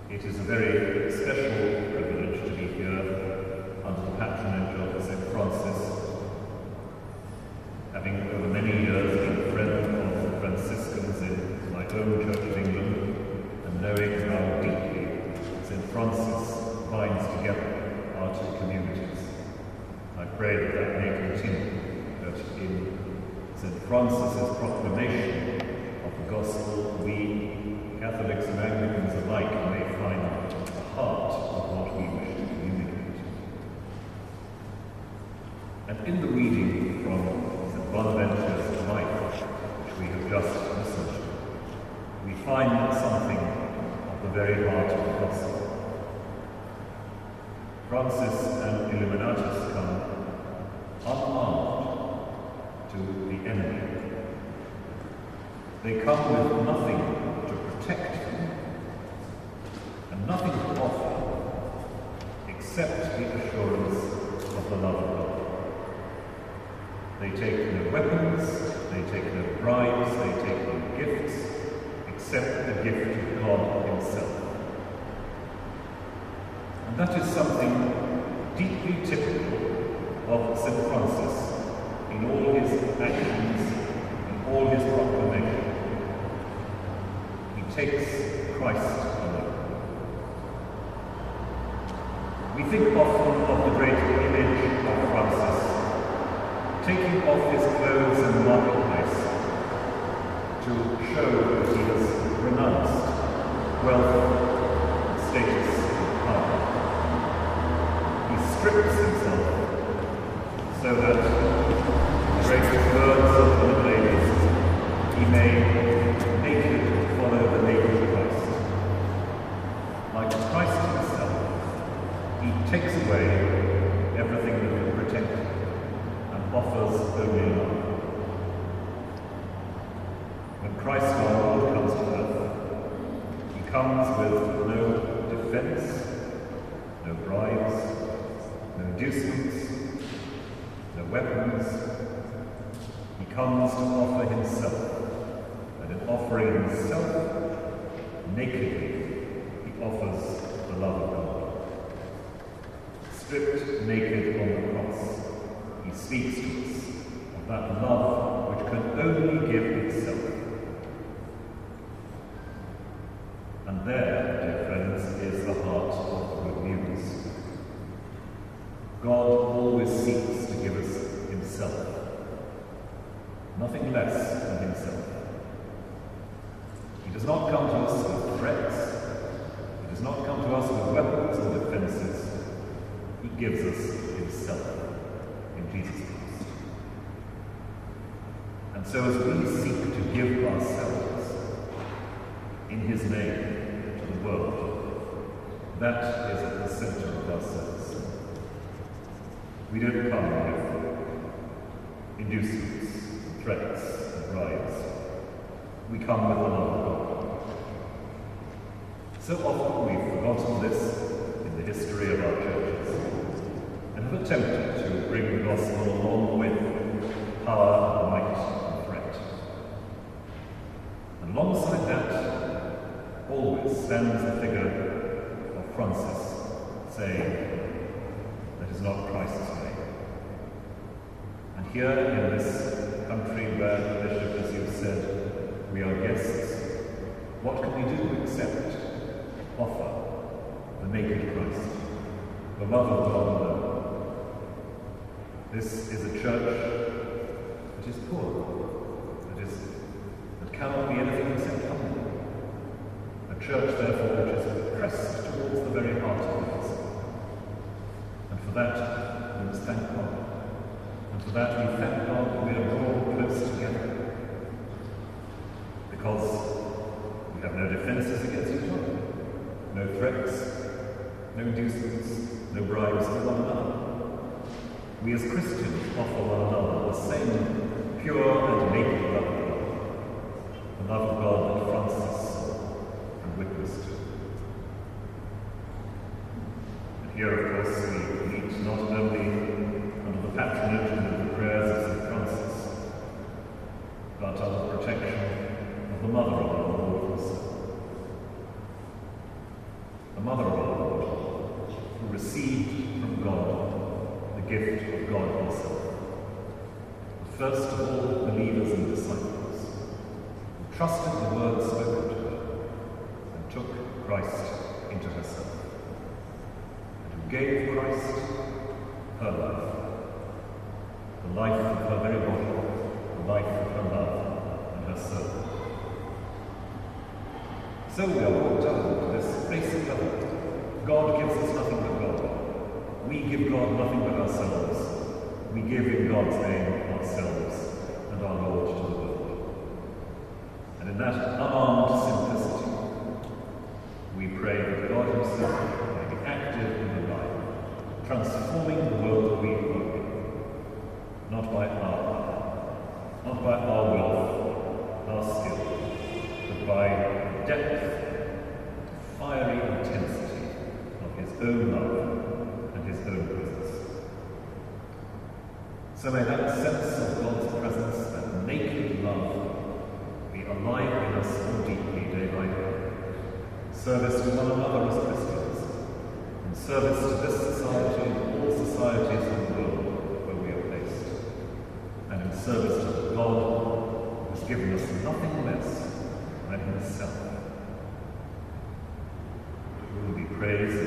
It is a very special privilege to be here under the patronage of St. Francis, having over many years been a friend of the Franciscans in my own Church of England, and knowing how deeply St. Francis binds together our two communities. I pray that that may continue, that in St. Francis's proclamation of the Gospel, we, Catholics and Anglicans alike, may find the heart of what we wish to communicate. And in the reading from St. Bonaventure's life, which we have just listened to, we find something of the very heart of the Gospel. Francis and Illuminatus come unarmed to the enemy. They come with nothing to protect them, and nothing to offer except the assurance of the love of God. They take no weapons, they take no bribes, they take no gifts, except the gift of God Himself. And that is something deeply typical of St. Francis in all his actions, in all his proclamation. He takes Christ alone. We think often of the great image of Francis taking off his clothes in the marketplace to show that he has renounced wealth, status, and power. He strips himself so that the great birds of the ladies, he may naked follow the naked Christ. Like Christ himself, he takes away everything that can protect him and offers only love. When Christ our Lord comes to earth, he comes with no defense, no bribes, no inducements, no weapons. He comes to offer himself, and in offering himself, nakedly, he offers the love of God. Stripped naked on the cross, he speaks to us of that love which can only give itself. And there, dear friends, is the heart of the good news. God always seeks to give us himself, nothing less than himself. He does not come to us with threats. He does not come to us with weapons or defenses. He gives us himself in Jesus Christ. And so as we seek to give ourselves in his name to the world, that is at the center of our service. We don't come with inducements, threats, and bribes. We come with the love of God. So often we've forgotten this in the history of our churches and have attempted to bring the gospel along with power, might, and threat. And alongside that always stands the figure of Francis saying, that is not Christ's way. And here in this country where the bishop, as you've said, we are guests, what can we do except offer the naked Christ, the love of God alone? This is a church that is poor, that cannot be anything except humble. A church, therefore, which is pressed towards the very heart of the gospel. And for that, we must thank God. And for that, we thank God that we are drawn close together. Because we have no defenses against each other, no threats, no inducements, no bribes to one another. We as Christians offer one another the same pure and naked love of God, the love of God that Francis saw and witnessed. And here, of course, we meet not only under the patronage and the prayers of St. Francis, but under the protection of the Mother of our Lord also. Mother of our Lord, who received from God the gift of God himself, the first of all believers and disciples, who trusted the word spoken to her and took Christ into herself, and who gave Christ her life, the life of her very body, the life of her love and her soul. So we are brought down to this basic level. God gives us nothing but God. We give God nothing but ourselves. We give in God's name ourselves and our Lord to the world. And in that unarmed simplicity, we pray that God himself may be active and alive, transforming the world we live in, not by our wealth, our skill, but by the depth, the fiery intensity of his own love and his own presence. So may that sense of God's presence, that naked love, be alive in us more deeply day by day. Service to one another as Christians, and service to this society and all societies in the world where we are placed, and in service to the God who has given us nothing less than himself. To whom be praise